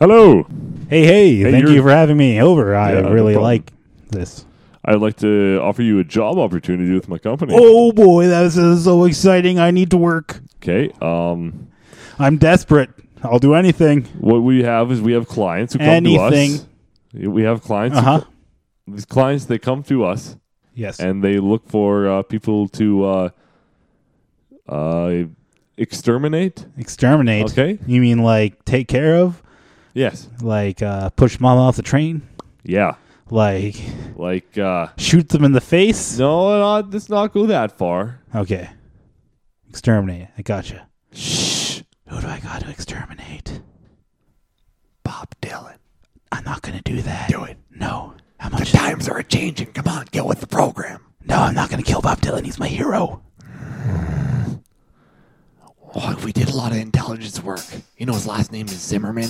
Hello. Hey, thank you for having me over. I really like this. I'd like to offer you a job opportunity with my company. Oh, boy, that is so exciting. I need to work. Okay. I'm desperate. I'll do anything. What we have is we have clients who come to us. We have clients. These clients, they come to us. Yes. And they look for people to exterminate. Exterminate? Okay. You mean like take care of? Yes. Like push mom off the train? Yeah. Like shoot them in the face? No, let's not go that far. Okay. Exterminate. I gotcha. Shh. Who do I got to exterminate? Bob Dylan. I'm not going to do that. Do it. No. How much? The times are changing. Come on, get with the program. No, I'm not going to kill Bob Dylan. He's my hero. Oh, we did a lot of intelligence work. You know his last name is Zimmerman?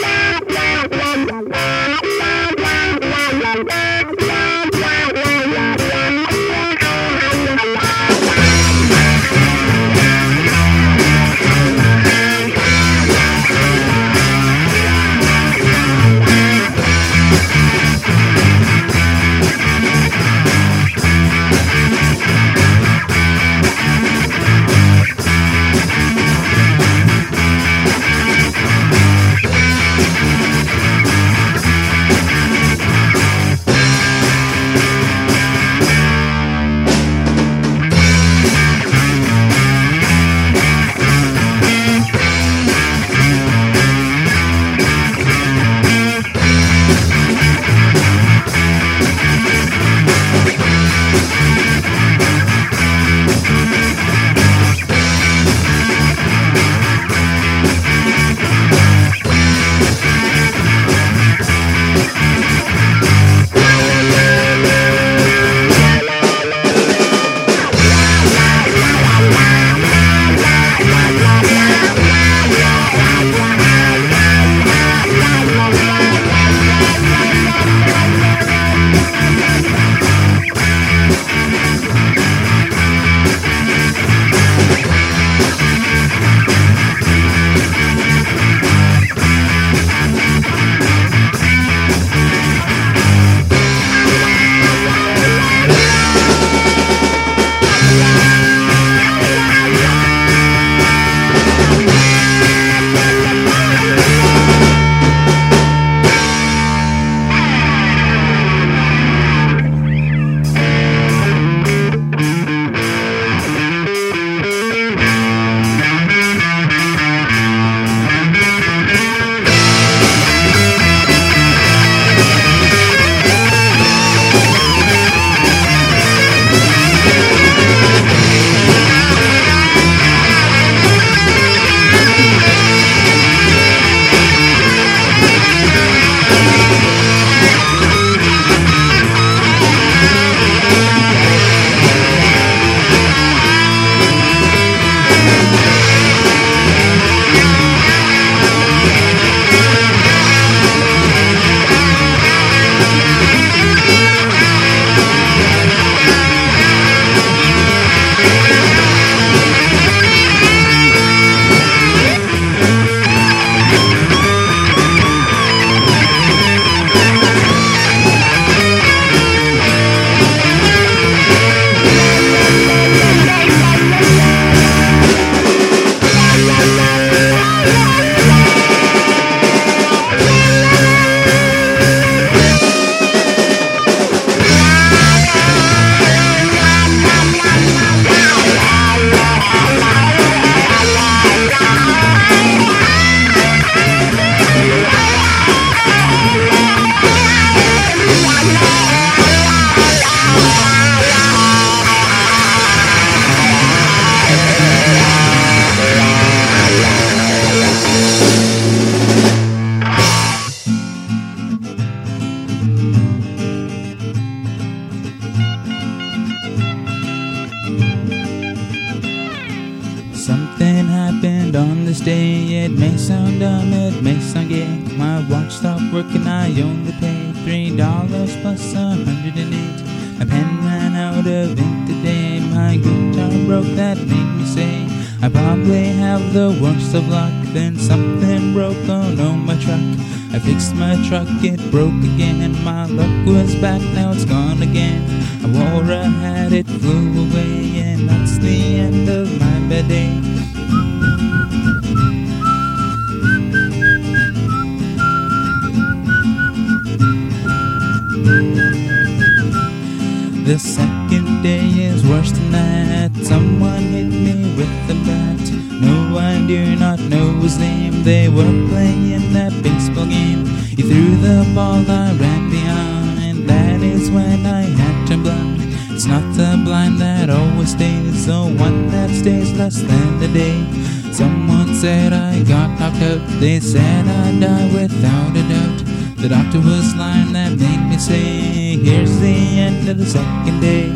Something happened on this day. It may sound dumb, it may sound gay. My watch stopped working, I only paid $3 plus 108. My pen ran out of ink today. My guitar broke, that made me say I probably have the worst of luck. Then something broke, oh no, my truck. I fixed my truck, it broke again. My luck was back, now it's gone again. I wore a hat, it flew away, and that's the end of my bad day. The second day is worse than that. Someone hit me with a bat. No, I do not know his name. They were playing that baseball game. He threw the ball, I ran behind. That is when I had to blind. It's not the blind that always stays, the one that stays less than a day. Someone said I got knocked out. They said I'd die without a doubt. The doctor was lying, that made me say, here's the end of the second day.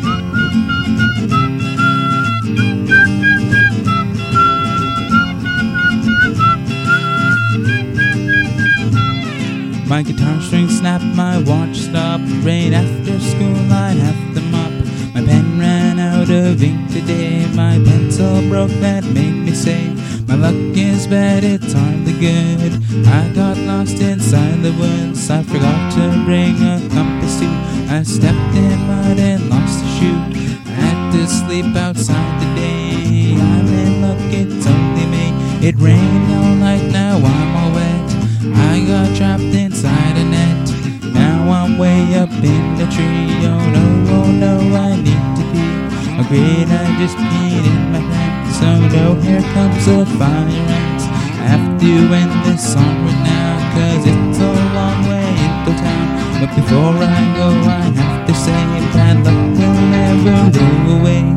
My guitar string snapped, my watch stopped. Right after school I have them up. My pen ran out of ink today. My pencil broke, that made me say, my luck is bad, it's hardly good. I got lost inside the woods. I forgot to bring a compass too. I stepped in mud and lost a shoe. I had to sleep outside today. I'm in luck, it's only May. It rained all night, now I'm all wet. I got trapped inside a net. Now I'm way up in the tree. Oh no, I need to pee. Oh great, I just peed in my pants. So no, here comes the fire ants. I have to end this song right now, 'cause it's a long way into town. But before I go, I have to say, bad luck will never go away.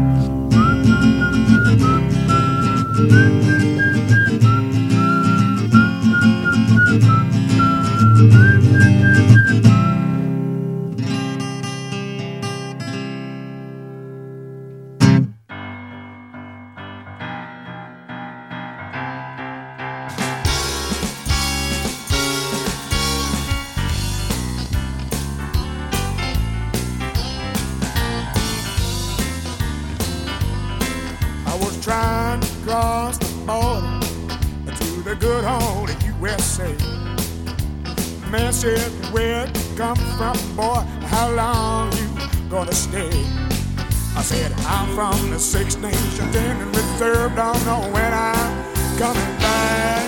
Trying to cross the border to the good old USA. Man said, where you come from, boy? How long you gonna stay? I said, I'm from the Six Nations Indian Reserve. Don't know when I'm coming back.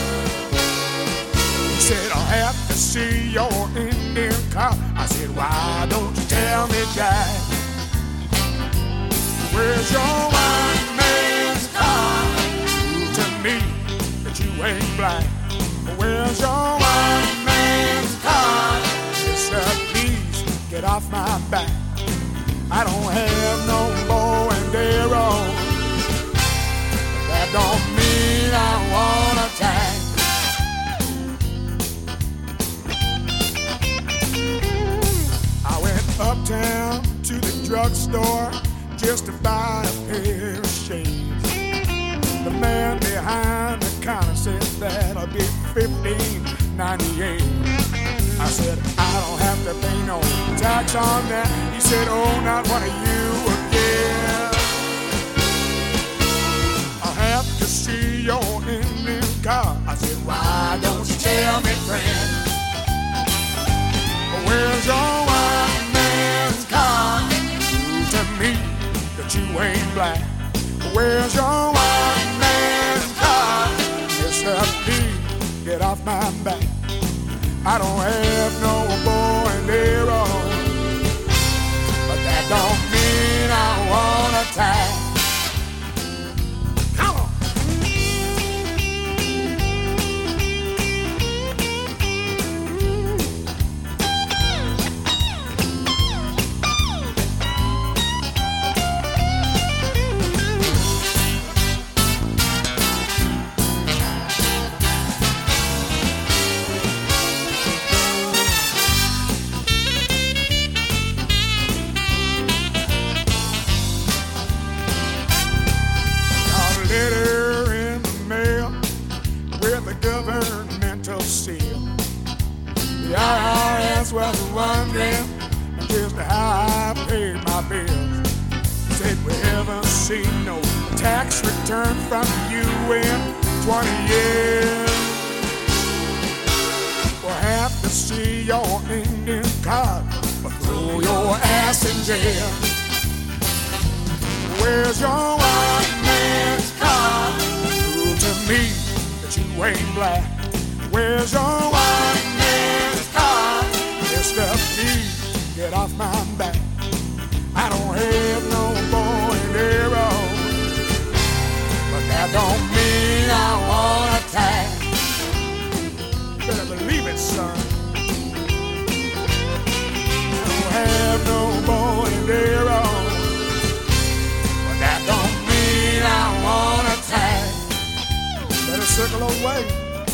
He said, I'll have to see your Indian car. I said, why don't you tell me, Jack? Where's your white man's car? Prove to me that you ain't black. Where's your white man's car? Sister, please get off my back. I don't have no bow and arrow, but that don't mean I want to attack. I went uptown to the drugstore just to buy a pair of shades. The man behind the counter said that'll be $15.98. I said, I don't have to pay no tax on that. He said, oh, not one of you again. I'll have to see your Indian car. I said, why don't you tell me, friend? Where's your white man's car? Prove to me that you ain't black. Where's your white man's car? Mister, please get off my back. I don't have no bow and arrow, but that don't mean I wanna attack. Come on. Letter in the mail with a governmental seal. The IRS was wondering just how I paid my bills. Said we haven't seen no tax return from you in 20 years. see your Indian card or throw your ass in jail. Where's your white man's card? Prove to me that you ain't black. Where's your white man's card? Mr. P, get off my back. I don't have no bow and arrow, but that don't mean I wanna attack. You better believe it, son. I don't have no bow and arrow, but that don't mean I wanna attack. Better circle away.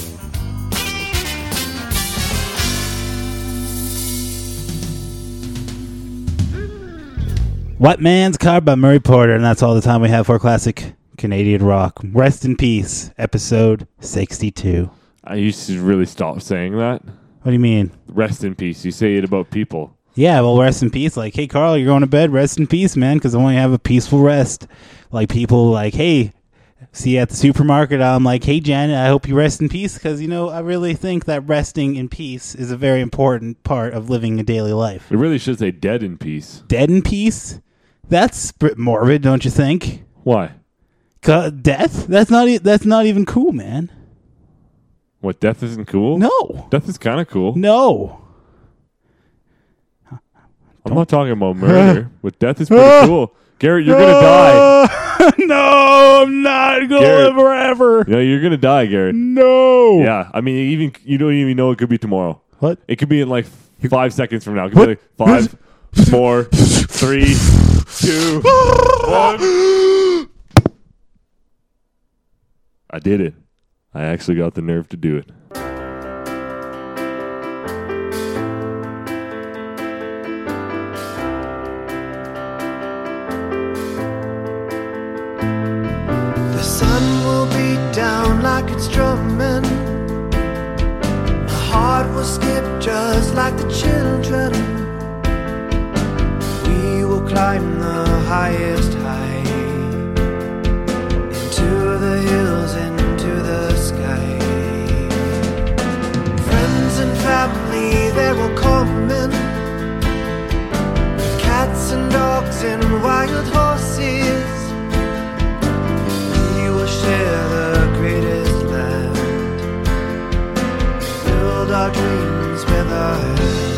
White Man's Card by Murray Porter, and that's all the time we have for classic Canadian rock. Rest in peace, episode 62. You should really stop saying that. What do you mean? Rest in peace. You say it about people. Yeah, well, rest in peace. Like, hey, Carl, you're going to bed. Rest in peace, man, because I want you to have a peaceful rest. Like, people like, hey, see you at the supermarket. I'm like, hey, Janet, I hope you rest in peace, because, you know, I really think that resting in peace is a very important part of living a daily life. It really should say dead in peace. Dead in peace? That's morbid, don't you think? Why? Death? That's not even cool, man. What, death isn't cool? No. Death is kind of cool. No. I'm not talking about murder, but death is pretty cool. Garrett, you're going to die. No, I'm not going to live forever. No, you're going to die, Garrett. No. Yeah, I mean, you don't even know it could be tomorrow. What? It could be in like 5 seconds from now. It could be like 5, 4, 3, 2, 1. I did it. I actually got the nerve to do it. The sun will beat down like it's drumming. My heart will skip just like the children. We will climb the highest height, into the hills, into the sky. Friends and family, they will come in, cats and dogs and wild horses. We will share the greatest land, build our dreams with our hands.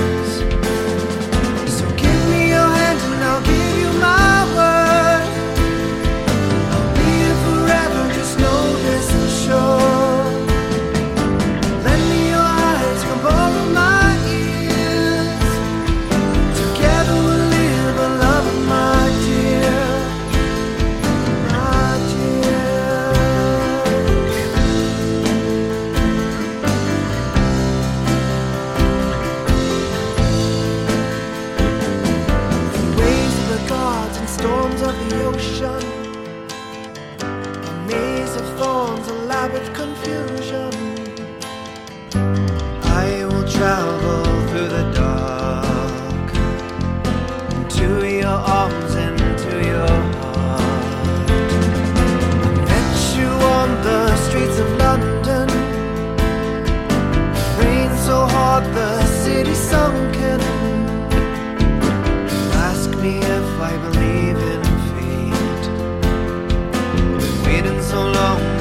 So give me your hand and I'll give you my word. I'll be here forever, just know this for sure. Lend me your eyes, come borrow my ears. Together we'll live a love, my dear, my dear. The waves of the gods and storms of the ocean, a maze of thorns, a labyrinth confusion. I will travel through the dark, into your arms, into your heart. Met you on the streets of London, rain so hard the city sunken. Ask me if I believe in fate. Been waiting so long